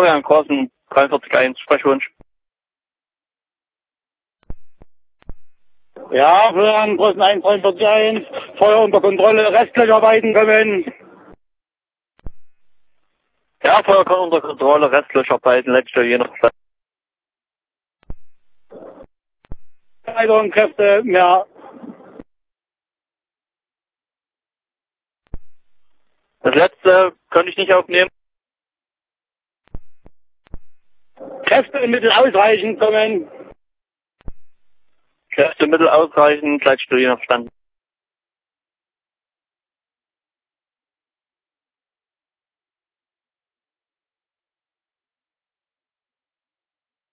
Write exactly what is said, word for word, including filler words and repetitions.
Florian Korsen, dreiundvierzig eins, Sprechwunsch. Ja, Florian Korsen eins, dreiundvierzig eins, Feuer unter Kontrolle, Restlöcherarbeiten kommen. Ja, Feuer kommt unter Kontrolle, Restlöcherarbeiten, letzte je nach Zeit. Weiteren Kräfte mehr. Das letzte könnte ich nicht aufnehmen. Kräfte und Mittel ausreichend kommen. Kräfte, Mittel ausreichend, letzte je nach Stand.